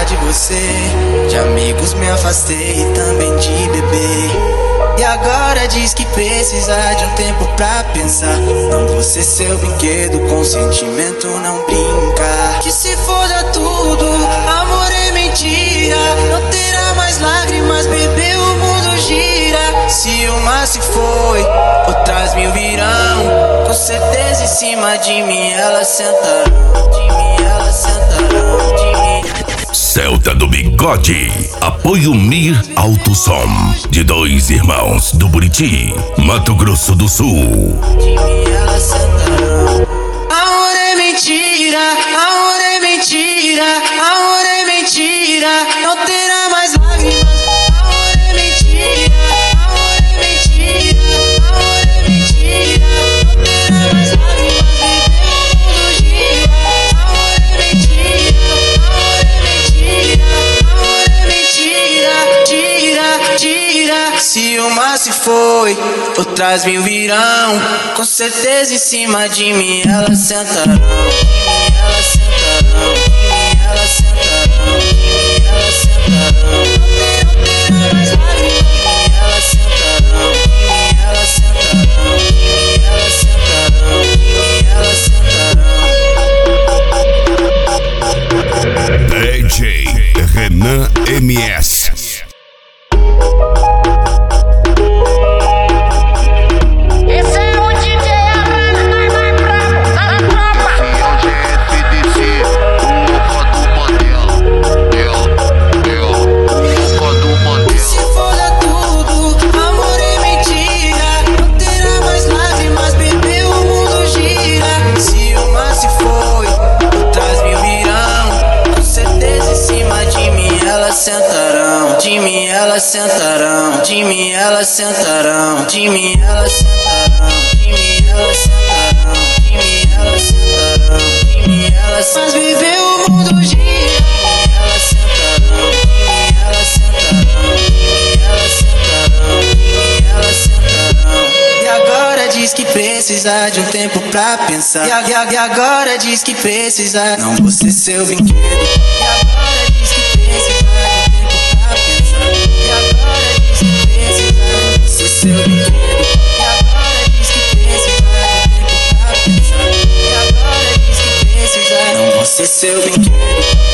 gostar de você. De amigos me afastei e também de bebê. E agora diz que precisa de um tempo pra pensar. Não vou ser seu brinquedo, com sentimento não brinca. Que se foda tudo, amor é mentira. Não terá mais lágrimas, bebê, o mundo gira. Se uma se foi, outras mil virão. Com certeza em cima de mim elas sentarão. De mim elas sentarão, de mim. Celta do Bigode, apoio Mir Alto Som, de dois irmãos do Buriti, Mato Grosso do Sul. De mim elas sentarão. Amor é mentira, amor é mentira, amor é mentira. Não terá mais lágrimas. Amor é mentira, amor é mentira, amor é mentira. Não terá mais lágrimas, bebê, o mundo gira. Amor é mentira, amor é mentira, tira, tira. Se uma se foi, outras mil virão. Com certeza em cima de mim elas sentarão. De mim elas sentarão, de mim elas sentarão, de mim elas sentarão. Não terá mais lágrimas. De mim elas sentarão, de mim elas sentarão, de mim elas sentarão, de mim elas sentarão. DJ Renan MS. Esse é o DJ Arana, mais bravo da tropa. GFDC, Uva do Mandela. Uva do Mandela. Se foda tudo, amor é mentira. Não terá mais lágrimas, bebê, o mundo gira. Se uma se foi, outras mil virão. Com certeza em cima de mim elas sentarão. De mim elas sentarão, de mim elas sentarão, de mim elas sentarão, de mim elas sentarão, de mim elas sentarão, de mim elas. Mas viver o mundo gira. De mim elas sentarão, de mim elas sentarão, de mim elas sentarão, de mim elas sentarão. E agora diz que precisa de um tempo pra pensar. E agora diz que precisa. Não vou ser seu brinquedo. E agora diz que precisa de um tempo pra pensar. E agora diz que precisa. Não vou ser seu brinquedo. E agora diz que precisa de um tempo pra pensar. E agora diz que precisa. Não vou ser seu brinquedo.